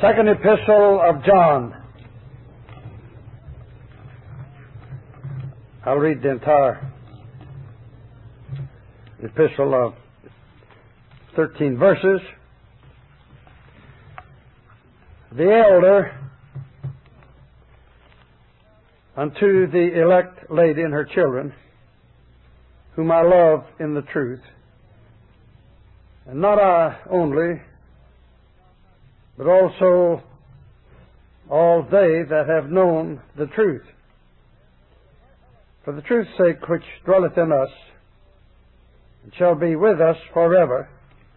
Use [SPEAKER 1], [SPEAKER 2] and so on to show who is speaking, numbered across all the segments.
[SPEAKER 1] Second Epistle of John. I'll read the entire epistle of 13 verses. The elder unto the elect lady and her children, whom I love in the truth, and not I only, but also all they that have known the truth, for the truth's sake which dwelleth in us, and shall be with us forever.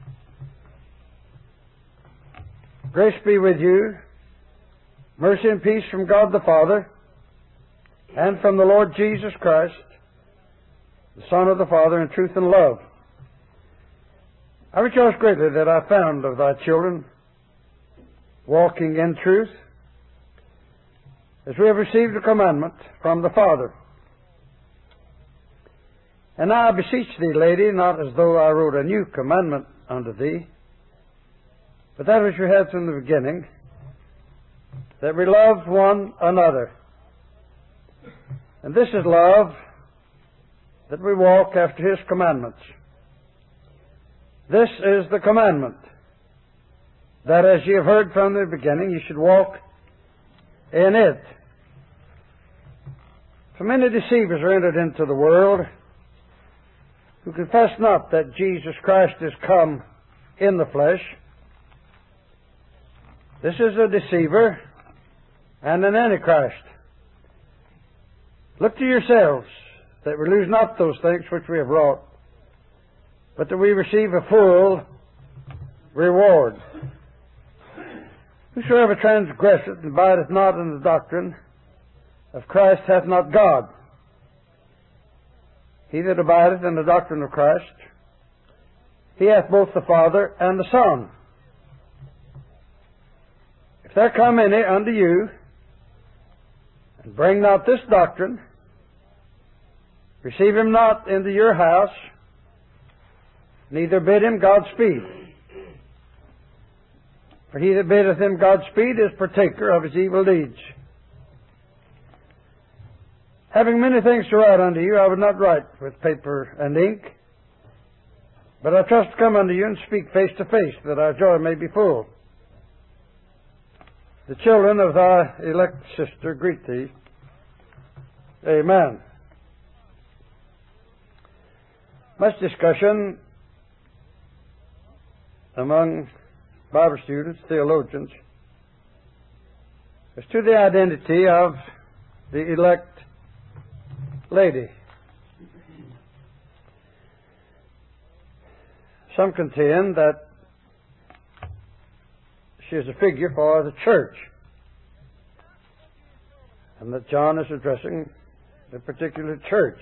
[SPEAKER 1] Grace be with you, mercy and peace from God the Father, and from the Lord Jesus Christ, the Son of the Father, in truth and love. I rejoice greatly that I found of thy children walking in truth, as we have received a commandment from the Father. And now I beseech thee, lady, not as though I wrote a new commandment unto thee, but that which we had from the beginning, that we love one another. And this is love, that we walk after His commandments. This is the commandment, that as ye have heard from the beginning, ye should walk in it. For many deceivers are entered into the world, who confess not that Jesus Christ is come in the flesh. This is a deceiver and an antichrist. Look to yourselves, that we lose not those things which we have wrought, but that we receive a full reward. Whosoever transgresseth and abideth not in the doctrine of Christ hath not God. He that abideth in the doctrine of Christ, he hath both the Father and the Son. If there come any unto you, and bring not this doctrine, receive him not into your house, neither bid him Godspeed. For he that biddeth him Godspeed is partaker of his evil deeds. Having many things to write unto you, I would not write with paper and ink, but I trust to come unto you and speak face to face, that our joy may be full. The children of thy elect sister greet thee. Amen. Much discussion among Bible students, theologians, as to the identity of the elect lady. Some contend that she is a figure for the church, and that John is addressing a particular church.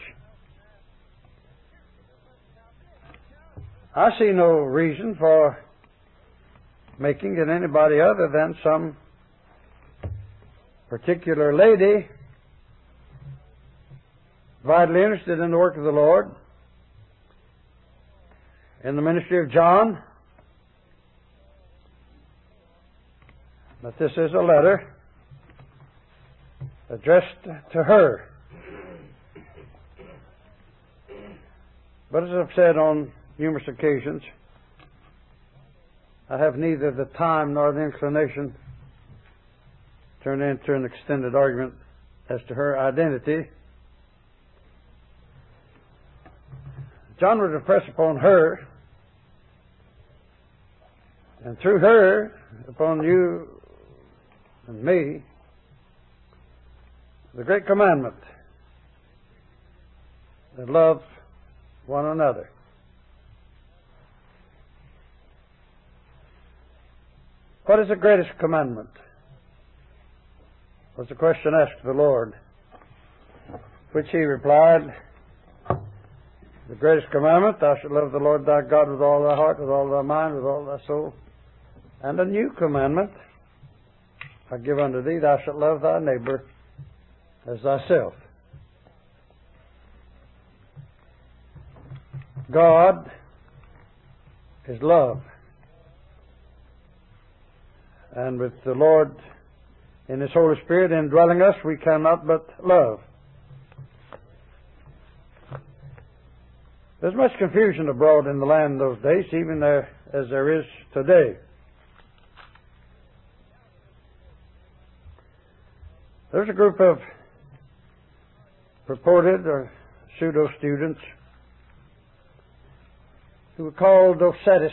[SPEAKER 1] I see no reason for making it anybody other than some particular lady vitally interested in the work of the Lord, in the ministry of John. But this is a letter addressed to her. But as I've said on numerous occasions, I have neither the time nor the inclination to turn into an extended argument as to her identity. John would impress upon her, and through her, upon you and me, the great commandment, that love one another. What is the greatest commandment? Was the question asked of the Lord, which he replied, the greatest commandment, thou shalt love the Lord thy God with all thy heart, with all thy mind, with all thy soul. And a new commandment I give unto thee, thou shalt love thy neighbor as thyself. God is love. And with the Lord in His Holy Spirit indwelling us, we cannot but love. There's much confusion abroad in the land those days, even there as there is today. There's a group of purported or pseudo-students who were called Docetists.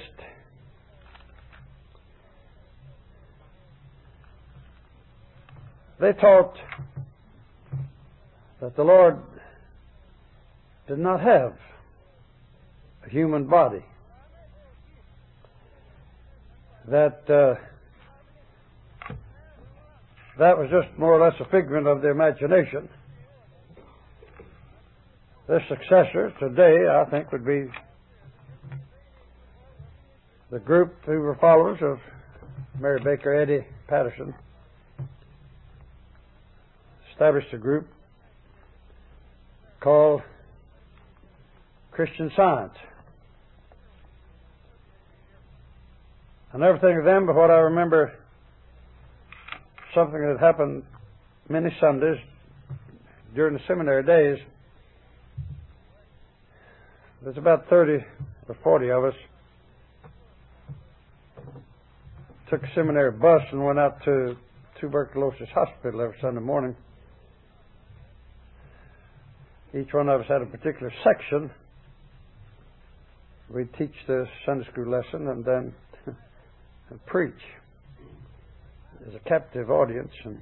[SPEAKER 1] They taught that the Lord did not have a human body, that was just more or less a figment of the imagination. Their successor today, I think, would be the group who were followers of Mary Baker Eddy Patterson. Established a group called Christian Science. I never think of them, but what I remember, something that happened many Sundays during the seminary days. There's about 30 or 40 of us. Took a seminary bus and went out to Tuberculosis Hospital every Sunday morning. Each one of us had a particular section. We'd teach the Sunday school lesson and then preach. As a captive audience. And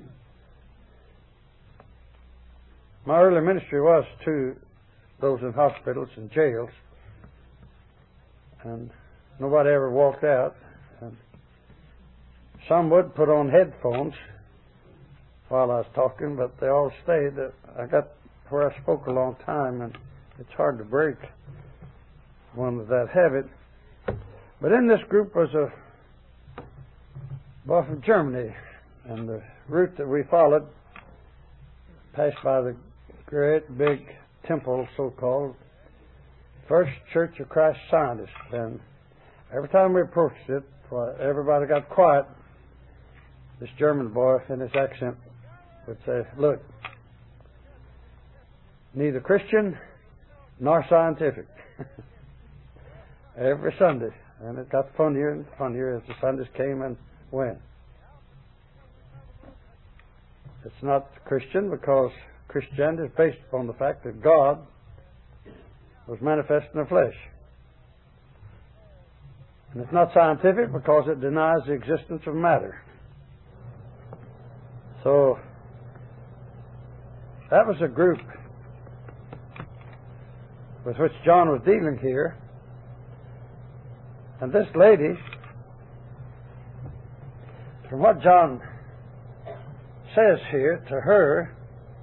[SPEAKER 1] my early ministry was to those in hospitals and jails. And nobody ever walked out. And some would put on headphones while I was talking, but they all stayed. I got where I spoke a long time, and it's hard to break one with that habit. But in this group was a boy from Germany, and the route that we followed passed by the great big temple, so-called First Church of Christ Scientists. And every time we approached it, everybody got quiet. This German boy, in his accent, would say, "Look, neither Christian nor scientific." Every Sunday. And it got funnier and funnier as the Sundays came and went. It's not Christian because Christianity is based upon the fact that God was manifest in the flesh. And it's not scientific because it denies the existence of matter. So, that was a group with which John was dealing here. And this lady, from what John says here to her,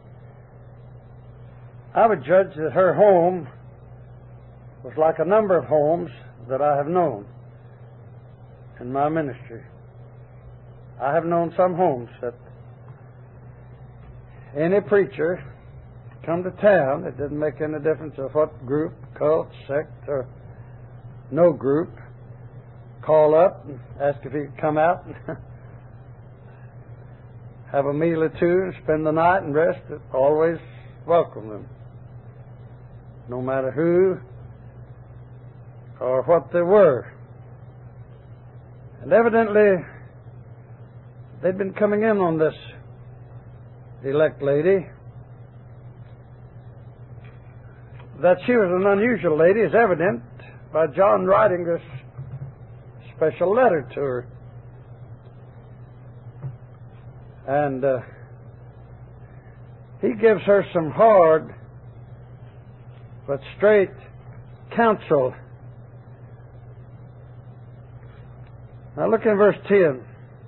[SPEAKER 1] I would judge that her home was like a number of homes that I have known in my ministry. I have known some homes that any preacher come to town, it didn't make any difference of what group, cult, sect, or no group, call up and ask if he could come out and have a meal or two and spend the night and rest. It always welcomed them, no matter who or what they were. And evidently, they'd been coming in on this elect lady. That she was an unusual lady is evident by John writing this special letter to her. And he gives her some hard but straight counsel. Now look in verse 10.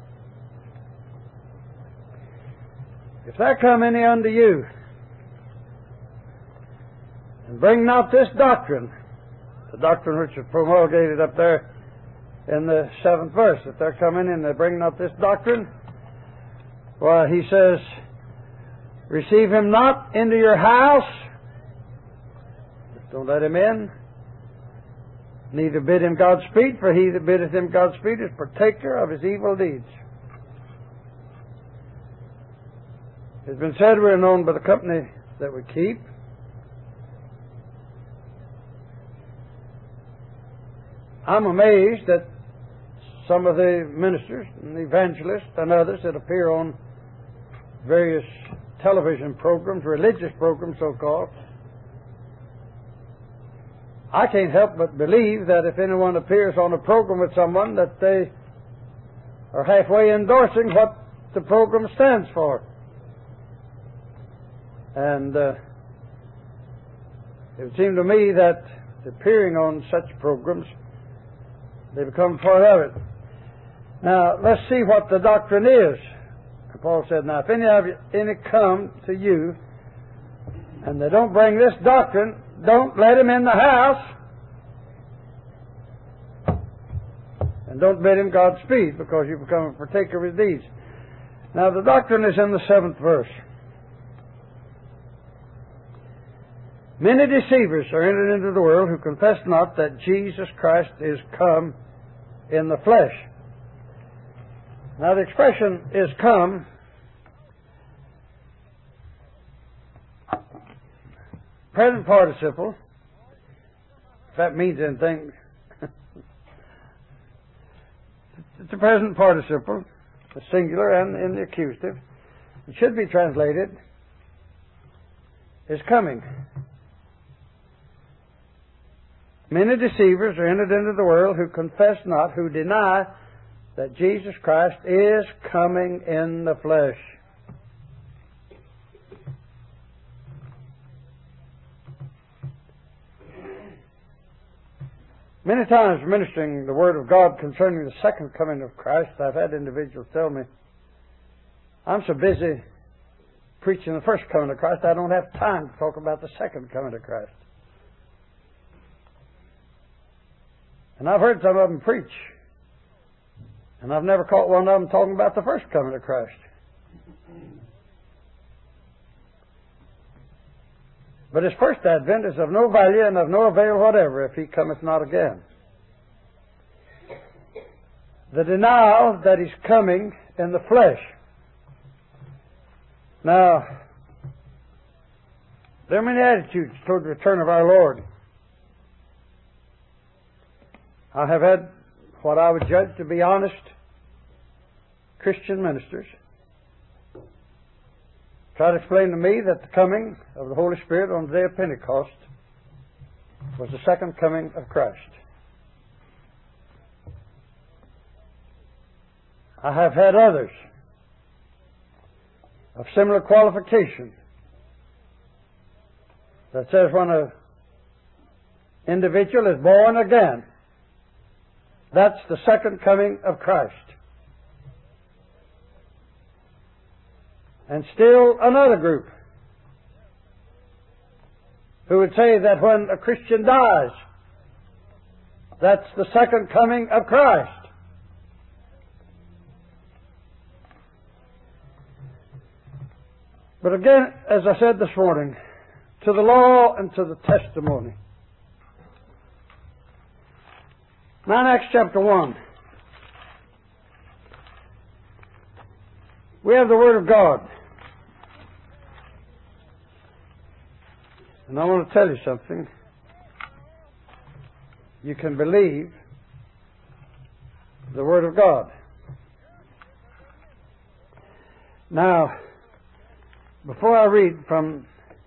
[SPEAKER 1] If there come any unto you, and bring not this doctrine, the doctrine which is promulgated up there in the 7th verse, if there come in and they bring not this doctrine, well, he says, receive him not into your house. Just don't let him in. neither bid him Godspeed, for he that biddeth him Godspeed is partaker of his evil deeds. It's been said we are known by the company that we keep. I'm amazed that some of the ministers and evangelists and others that appear on various television programs, religious programs so-called, I can't help but believe that if anyone appears on a program with someone, that they are halfway endorsing what the program stands for. And it would seem to me that appearing on such programs, they become part of it. Now, let's see what the doctrine is. Paul said, now, if any come to you, and they don't bring this doctrine, don't let him in the house, and don't bid him Godspeed, because you become a partaker of his deeds. Now, the doctrine is in the 7th verse. Many deceivers are entered into the world who confess not that Jesus Christ is come in the flesh. Now, the expression is come present participle, if that means anything. It's a present participle, the singular and in the accusative. It should be translated is coming. Many deceivers are entered into the world who confess not, who deny that Jesus Christ is coming in the flesh. Many times ministering the Word of God concerning the second coming of Christ, I've had individuals tell me, I'm so busy preaching the first coming of Christ, I don't have time to talk about the second coming of Christ. And I've heard some of them preach, and I've never caught one of them talking about the first coming of Christ. But his first advent is of no value and of no avail whatever if he cometh not again. The denial that he's coming in the flesh. Now, there are many attitudes toward the return of our Lord. I have had what I would judge to be honest Christian ministers try to explain to me that the coming of the Holy Spirit on the day of Pentecost was the second coming of Christ. I have had others of similar qualification that says when an individual is born again, that's the second coming of Christ. And still another group who would say that when a Christian dies, that's the second coming of Christ. But again, as I said this morning, to the law and to the testimony. Now in Acts chapter 1, we have the Word of God. And I want to tell you something. You can believe the Word of God. Now, before I read from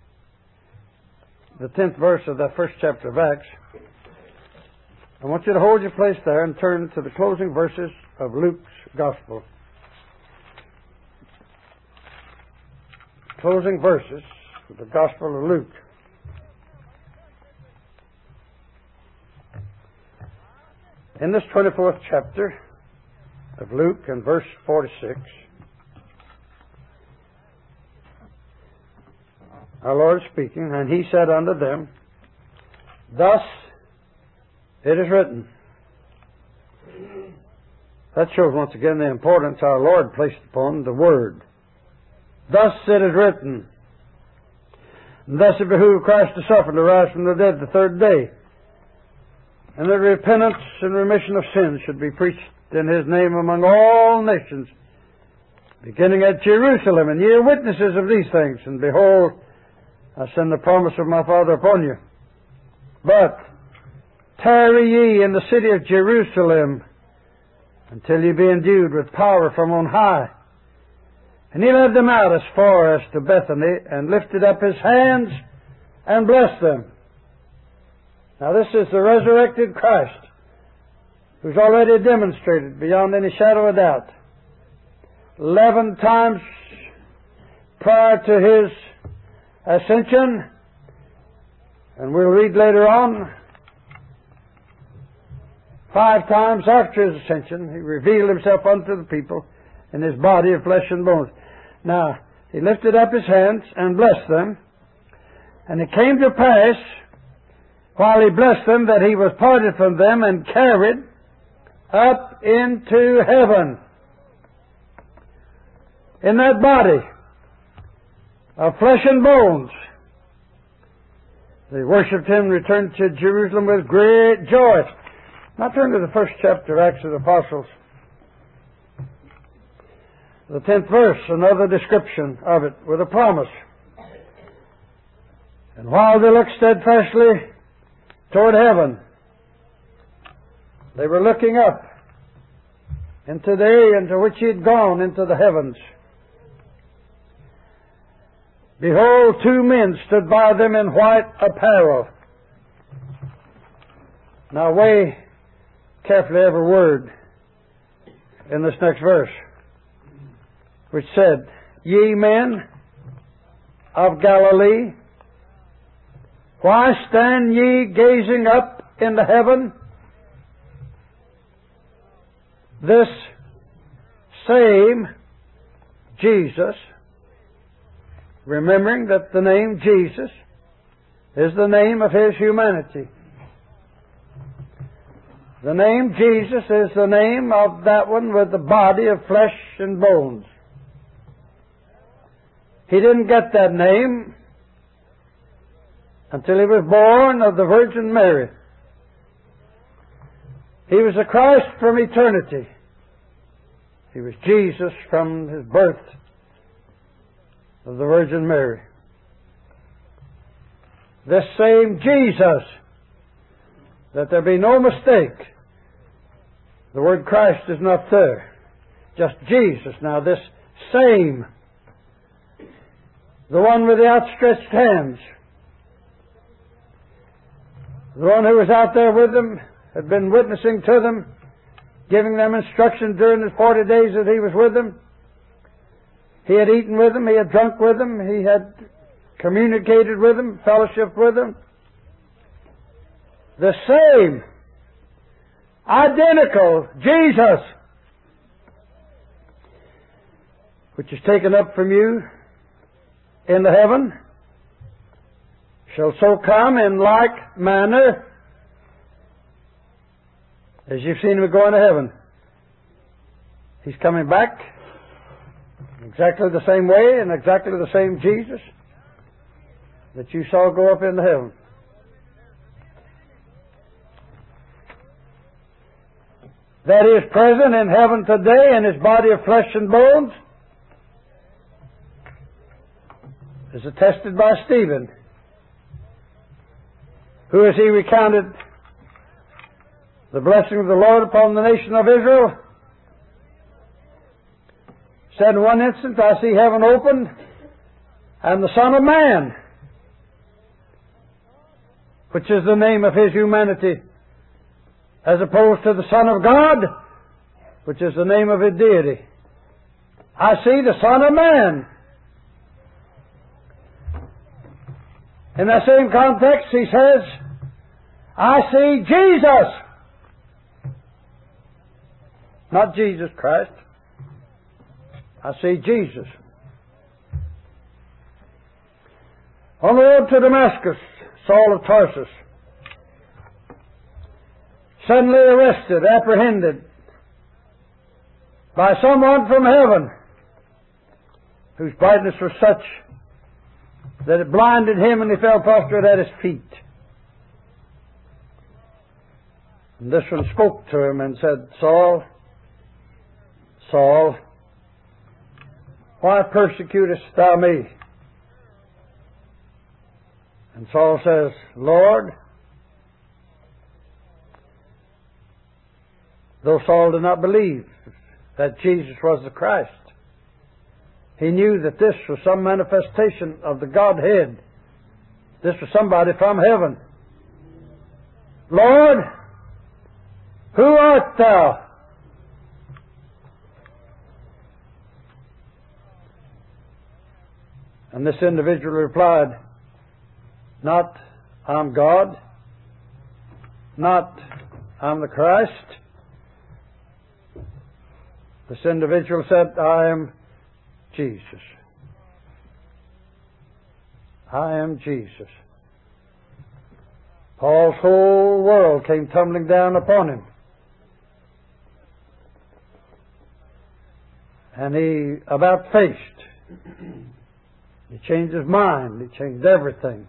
[SPEAKER 1] the 10th verse of that first chapter of Acts, I want you to hold your place there and turn to the closing verses of Luke's Gospel. Closing verses of the Gospel of Luke. In this 24th chapter of Luke, and verse 46, our Lord speaking, and he said unto them, Thus it is written. That shows once again the importance our Lord placed upon the Word. Thus it is written. And thus it behooved Christ to suffer and to rise from the dead the third day. and that repentance and remission of sins should be preached in His name among all nations, beginning at Jerusalem. And ye are witnesses of these things. And behold, I send the promise of my Father upon you. But tarry ye in the city of Jerusalem until ye be endued with power from on high. And He led them out as far as to Bethany, and lifted up His hands and blessed them. Now this is the resurrected Christ, who's already demonstrated beyond any shadow of doubt 11 times prior to His ascension, and we'll read later on 5 times after His ascension, He revealed Himself unto the people in His body of flesh and bones. Now, He lifted up His hands and blessed them, and it came to pass, while He blessed them, that He was parted from them and carried up into heaven. In that body of flesh and bones, they worshipped Him and returned to Jerusalem with great joy. Now turn to the first chapter of Acts of the Apostles. The 10th verse, another description of it with a promise. And while they looked steadfastly toward heaven, they were looking up into the area into which He had gone, into the heavens. Behold, 2 men stood by them in white apparel. Now weigh carefully every word in this next verse, which said, Ye men of Galilee, why stand ye gazing up into heaven? This same Jesus, remembering that the name Jesus is the name of His humanity. The name Jesus is the name of that one with the body of flesh and bones. He didn't get that name until He was born of the Virgin Mary. He was a Christ from eternity. He was Jesus from His birth of the Virgin Mary. This same Jesus, that there be no mistake, the word Christ is not there, just Jesus. Now this same, the one with the outstretched hands, the one who was out there with them, had been witnessing to them, giving them instruction during the 40 days that He was with them. He had eaten with them, He had drunk with them, He had communicated with them, fellowshiped with them. The same, identical Jesus, which is taken up from you into heaven, shall so come in like manner as you've seen Him go into heaven. He's coming back exactly the same way and exactly the same Jesus that you saw go up into heaven. That He is present in heaven today in His body of flesh and bones is attested by Stephen, who, as he recounted the blessing of the Lord upon the nation of Israel, said, in one instant, I see heaven opened, and the Son of Man, which is the name of His humanity, as opposed to the Son of God, which is the name of His deity. I see the Son of Man. In that same context, he says, I see Jesus. Not Jesus Christ. I see Jesus. On the road to Damascus, Saul of Tarsus, suddenly arrested, apprehended by someone from heaven whose brightness was such that it blinded him and he fell prostrate at His feet. And this one spoke to him and said, Saul, Saul, why persecutest thou me? And Saul says, Lord, though Saul did not believe that Jesus was the Christ, he knew that this was some manifestation of the Godhead. This was somebody from heaven. Lord, who art thou? And this individual replied, not I'm God, not I'm the Christ. This individual said, I am Jesus. I am Jesus. Paul's whole world came tumbling down upon him. And he about faced. He changed his mind. He changed everything.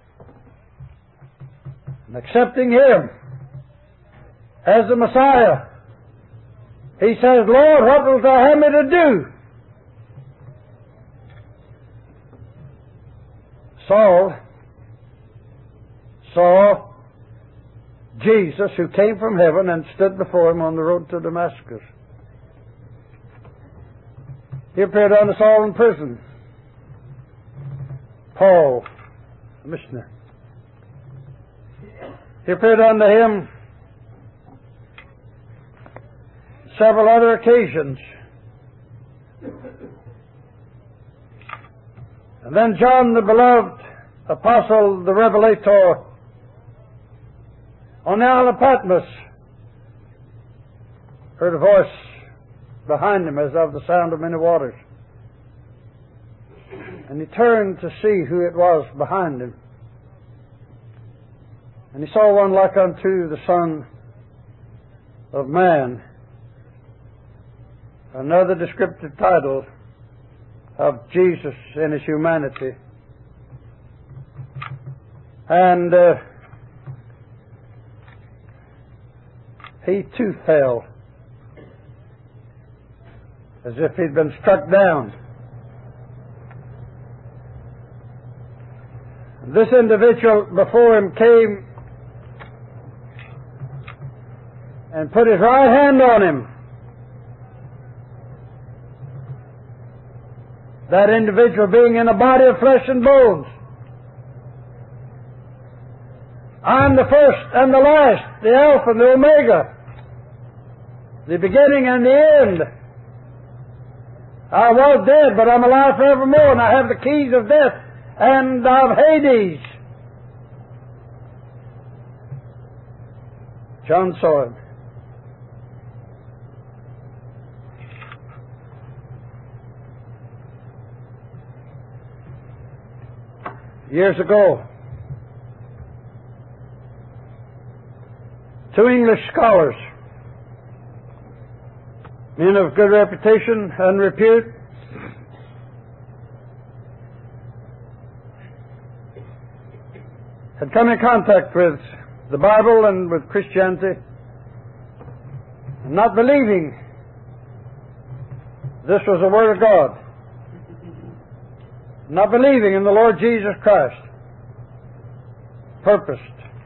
[SPEAKER 1] And accepting Him as the Messiah, he says, Lord, what wilt thou have me to do? Saul saw Jesus, who came from heaven and stood before him on the road to Damascus. He appeared unto Saul in prison. Paul, the missionary. He appeared unto him several other occasions. And then John, the beloved apostle, the revelator, on the Isle of Patmos, heard a voice behind him as of the sound of many waters. And he turned to see who it was behind him. And he saw one like unto the Son of Man. Another descriptive title of Jesus in His humanity. And he too fell as if he'd been struck down. This individual before him came and put his right hand on him. That individual being in a body of flesh and bones. I am the first and the last, the Alpha and the Omega, the beginning and the end. I was dead, but I'm alive forevermore, and I have the keys of death and of Hades. John saw him. Years ago, two English scholars, men of good reputation and repute, had come in contact with the Bible and with Christianity, and not believing this was the Word of God, not believing in the Lord Jesus Christ, purposed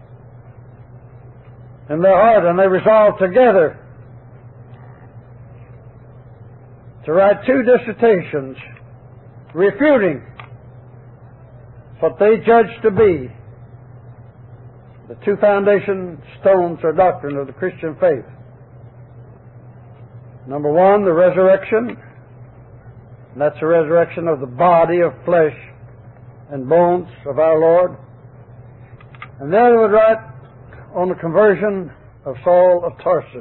[SPEAKER 1] in their heart, and they resolved together to write two dissertations refuting what they judged to be the two foundation stones or doctrine of the Christian faith. Number one, the resurrection. And that's the resurrection of the body of flesh and bones of our Lord. And then they would write on the conversion of Saul of Tarsus.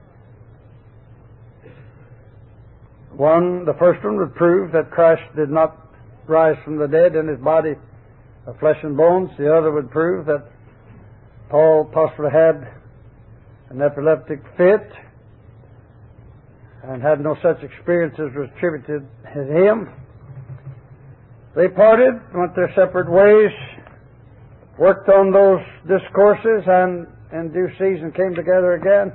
[SPEAKER 1] The first one would prove that Christ did not rise from the dead in His body of flesh and bones. The other would prove that Paul possibly had an epileptic fit and had no such experiences was attributed to him. They parted, went their separate ways, worked on those discourses, and in due season came together again.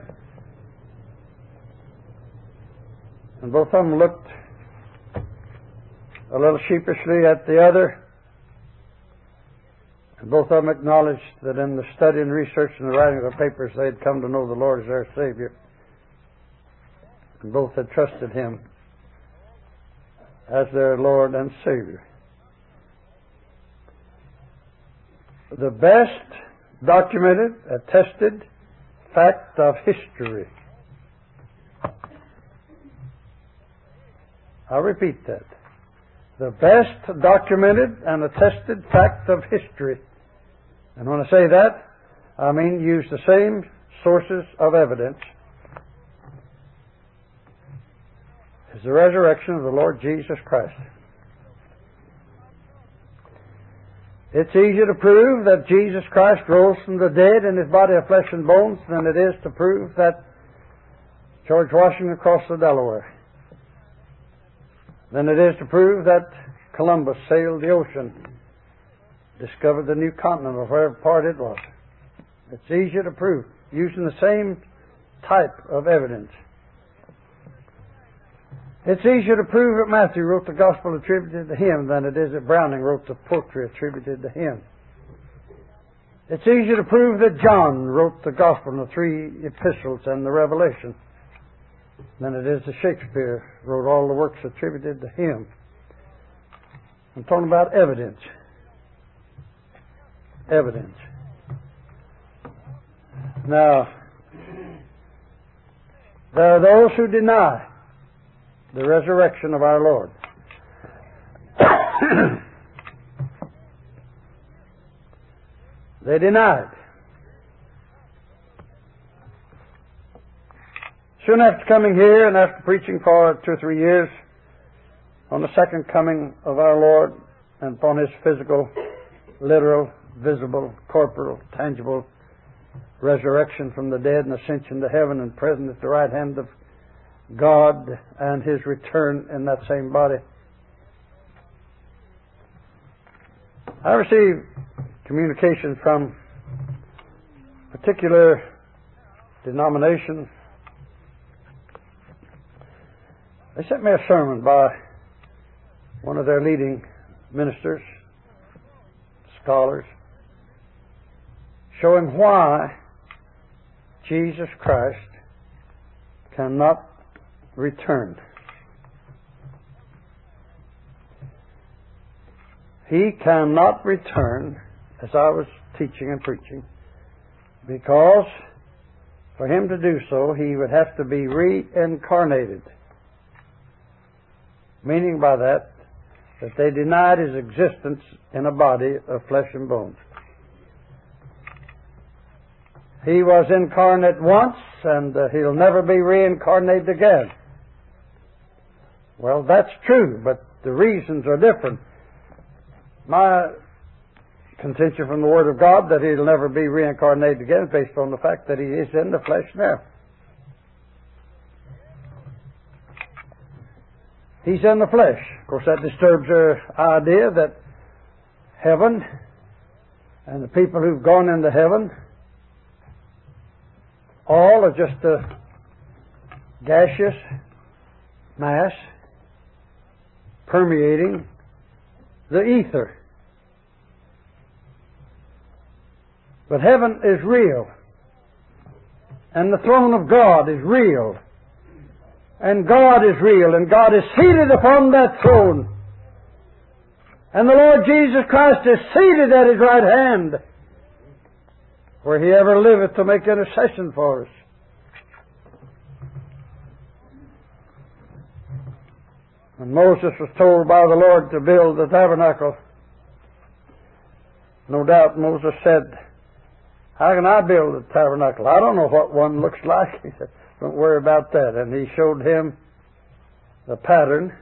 [SPEAKER 1] And both of them looked a little sheepishly at the other. And both of them acknowledged that in the study and research and the writing of the papers, they had come to know the Lord as their Savior. And both had trusted Him as their Lord and Savior. The best documented, attested fact of history. I'll repeat that. The best documented and attested fact of history. And when I say that, I mean use the same sources of evidence as the resurrection of the Lord Jesus Christ. It's easier to prove that Jesus Christ rose from the dead in His body of flesh and bones than it is to prove that George Washington crossed the Delaware. Than it is to prove that Columbus sailed the ocean, discovered the new continent or whatever part it was. It's easier to prove using the same type of evidence. It's easier to prove that Matthew wrote the gospel attributed to him than it is that Browning wrote the poetry attributed to him. It's easier to prove that John wrote the gospel and the three epistles and the Revelation than it is that Shakespeare wrote all the works attributed to him. I'm talking about evidence. Evidence. Now, there are those who deny the resurrection of our Lord. They deny it. Soon after coming here and after preaching for 2 or 3 years on the second coming of our Lord and upon His physical, literal, visible, corporal, tangible resurrection from the dead and ascension to heaven and present at the right hand of God and His return in that same body. I received communication from particular denominations. They sent me a sermon by one of their leading ministers, scholars, showing why Jesus Christ cannot return. He cannot return, as I was teaching and preaching, because for Him to do so, He would have to be reincarnated. Meaning by that they denied His existence in a body of flesh and bones. He was incarnate once, and He'll never be reincarnated again. Well, that's true, but the reasons are different. My contention from the Word of God that He'll never be reincarnated again is based on the fact that He is in the flesh now. He's in the flesh. Of course, that disturbs their idea that heaven and the people who've gone into heaven all are just a gaseous mass permeating the ether. But heaven is real, and the throne of God is real, and God is real, and God is seated upon that throne, and the Lord Jesus Christ is seated at His right hand, where He ever liveth to make intercession for us. When Moses was told by the Lord to build the tabernacle, no doubt Moses said, "How can I build a tabernacle? I don't know what one looks like." He said, "Don't worry about that." And He showed him the pattern.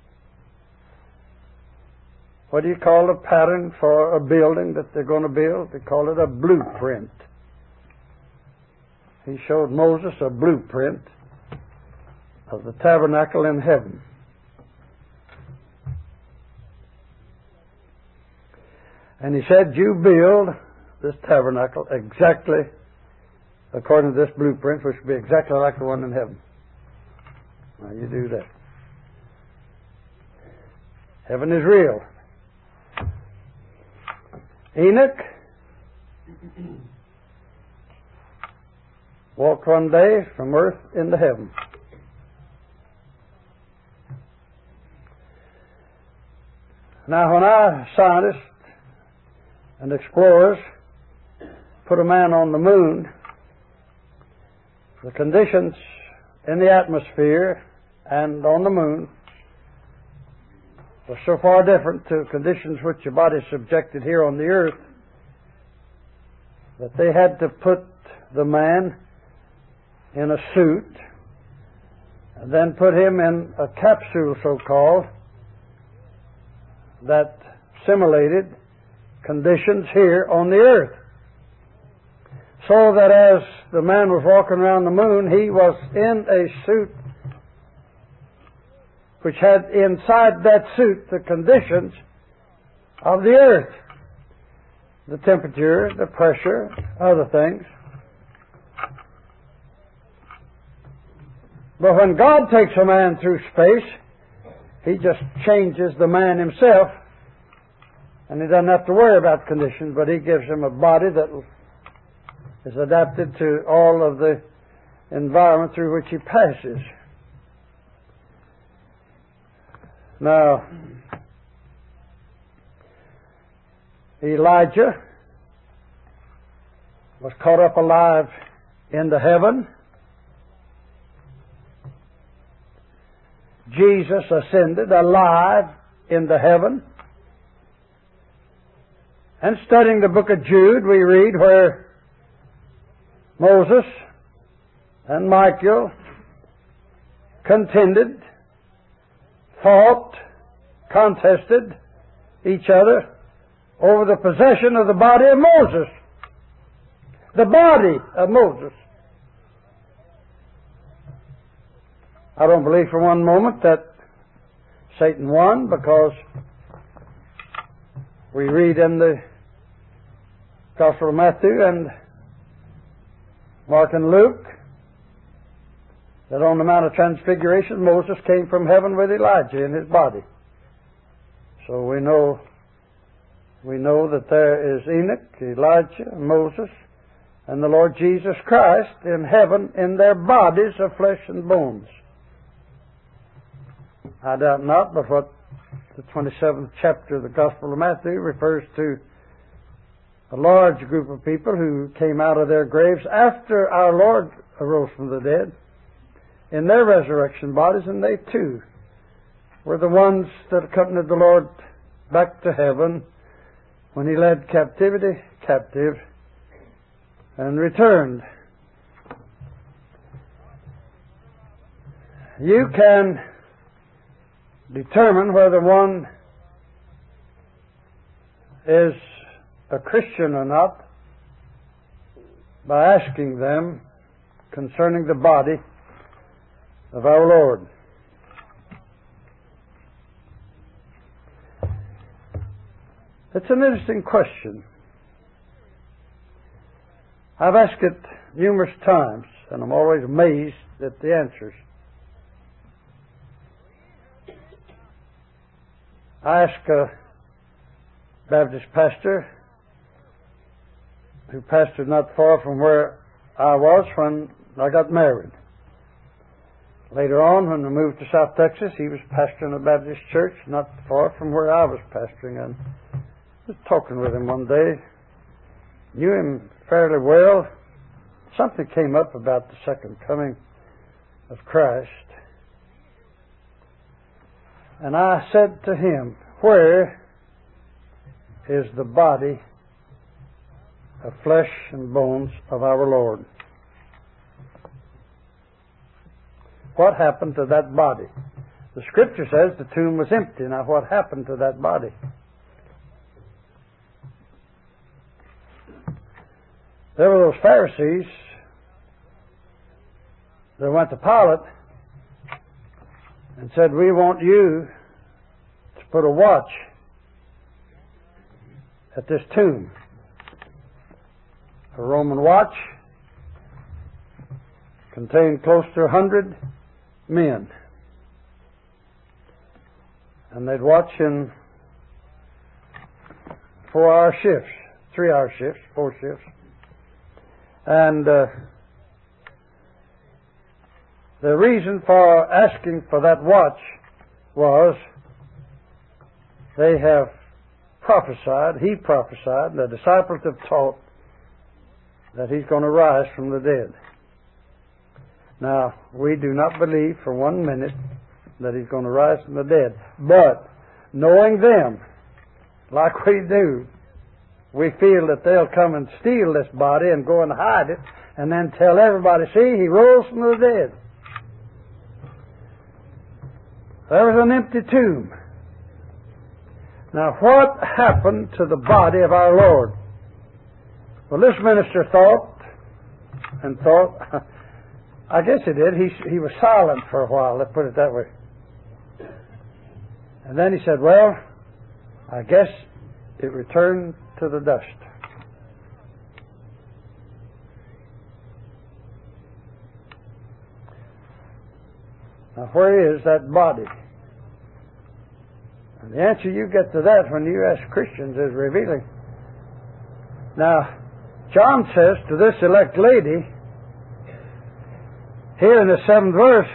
[SPEAKER 1] What do you call a pattern for a building that they're going to build? They call it a blueprint. He showed Moses a blueprint of the tabernacle in heaven. And He said, "You build this tabernacle exactly according to this blueprint, which will be exactly like the one in heaven. Now you do that. Heaven is real. Enoch walked one day from earth into heaven. Now, when our scientists and explorers put a man on the moon, the conditions in the atmosphere and on the moon were so far different to conditions which your body is subjected here on the earth that they had to put the man in a suit and then put him in a capsule, so-called, that simulated conditions here on the earth. So that as the man was walking around the moon, he was in a suit which had inside that suit the conditions of the earth. The temperature, the pressure, other things. But when God takes a man through space, He just changes the man himself, and he doesn't have to worry about conditions, but He gives him a body that is adapted to all of the environment through which he passes. Now, Elijah was caught up alive into heaven. Jesus ascended alive into heaven. And studying the book of Jude, we read where Moses and Michael contended, fought, contested each other over the possession of the body of Moses. The body of Moses. I don't believe for one moment that Satan won, because we read in the Gospel of Matthew and Mark and Luke that on the Mount of Transfiguration Moses came from heaven with Elijah in his body. So we know that there is Enoch, Elijah, Moses, and the Lord Jesus Christ in heaven in their bodies of flesh and bones. I doubt not, but what the 27th chapter of the Gospel of Matthew refers to a large group of people who came out of their graves after our Lord arose from the dead in their resurrection bodies, and they too were the ones that accompanied the Lord back to heaven when He led captivity captive and returned. You can determine whether one is a Christian or not by asking them concerning the body of our Lord. It's an interesting question. I've asked it numerous times, and I'm always amazed at the answers. I asked a Baptist pastor who pastored not far from where I was when I got married. Later on, when we moved to South Texas, he was pastoring a Baptist church not far from where I was pastoring. And I was talking with him one day. Knew him fairly well. Something came up about the second coming of Christ. And I said to him, "Where is the body of flesh and bones of our Lord? What happened to that body?" The Scripture says the tomb was empty. Now, what happened to that body? There were those Pharisees that went to Pilate and said, "We want you to put a watch at this tomb." A Roman watch contained close to 100 men. And they'd watch in 4-hour shifts, 3-hour shifts, 4 shifts. And the reason for asking for that watch was they have prophesied, he prophesied, and the disciples have taught that he's going to rise from the dead. Now, we do not believe for 1 minute that he's going to rise from the dead. But, knowing them, like we do, we feel that they'll come and steal this body and go and hide it, and then tell everybody, see, he rose from the dead. There was an empty tomb. Now, what happened to the body of our Lord? Well, this minister thought, I guess he did. He was silent for a while, let's put it that way. And then he said, well, I guess it returned to the dust. Now, where is that body? And the answer you get to that when you ask Christians is revealing. Now, John says to this elect lady, here in the 7th verse,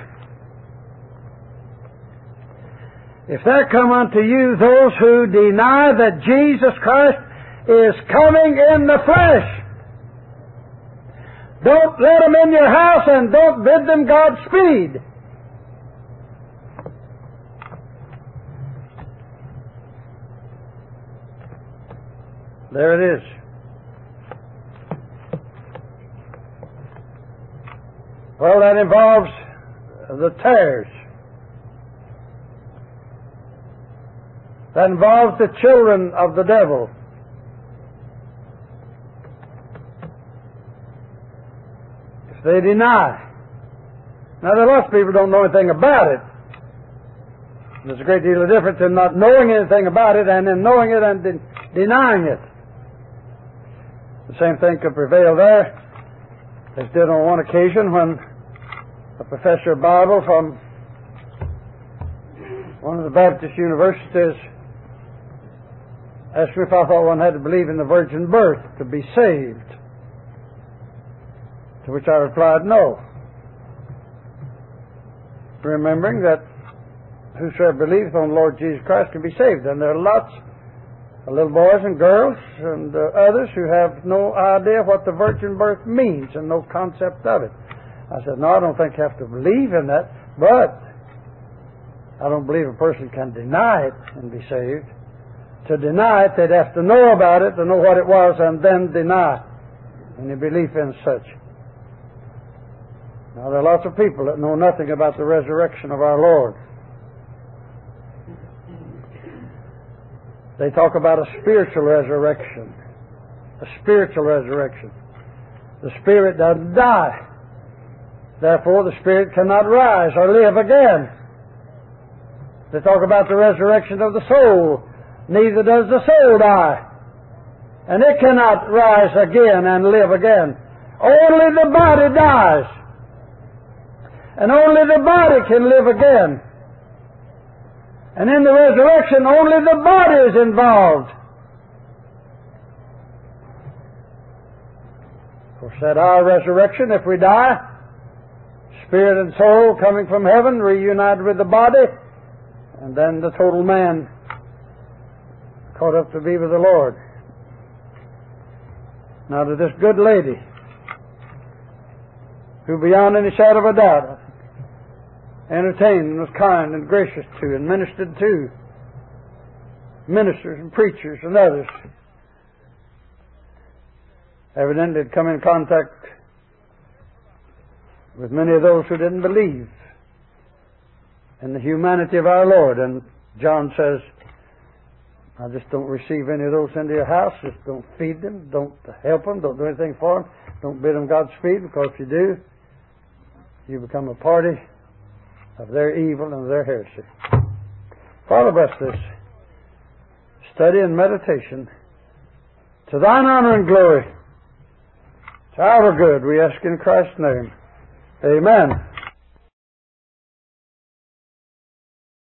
[SPEAKER 1] if there come unto you those who deny that Jesus Christ is coming in the flesh, don't let them in your house and don't bid them Godspeed. There it is. Well, that involves the tares. That involves the children of the devil. If they deny. Now, there are lots of people who don't know anything about it. There's a great deal of difference in not knowing anything about it and in knowing it and denying it. The same thing could prevail there as did on one occasion when a professor of Bible from one of the Baptist universities asked me if I thought one had to believe in the virgin birth to be saved. To which I replied, no. Remembering that whosoever believeth on the Lord Jesus Christ can be saved. And there are lots of little boys and girls and others who have no idea what the virgin birth means and no concept of it. I said, no, I don't think you have to believe in that, but I don't believe a person can deny it and be saved. To deny it, they'd have to know about it, to know what it was, and then deny any belief in such. Now, there are lots of people that know nothing about the resurrection of our Lord. They talk about a spiritual resurrection. A spiritual resurrection. The spirit doesn't die. Therefore, the spirit cannot rise or live again. They talk about the resurrection of the soul. Neither does the soul die. And it cannot rise again and live again. Only the body dies. And only the body can live again. And in the resurrection, only the body is involved. Of course, at our resurrection, if we die, spirit and soul coming from heaven, reunited with the body, and then the total man caught up to be with the Lord. Now to this good lady, who beyond any shadow of a doubt entertained and was kind and gracious to and ministered to ministers and preachers and others, evidently had come in contact with many of those who didn't believe in the humanity of our Lord. And John says, I just don't receive any of those into your house. Just don't feed them. Don't help them. Don't do anything for them. Don't bid them Godspeed, because if you do, you become a party of their evil and their heresy. Father, bless this study and meditation to thine honor and glory, to our good, we ask in Christ's name. Amen.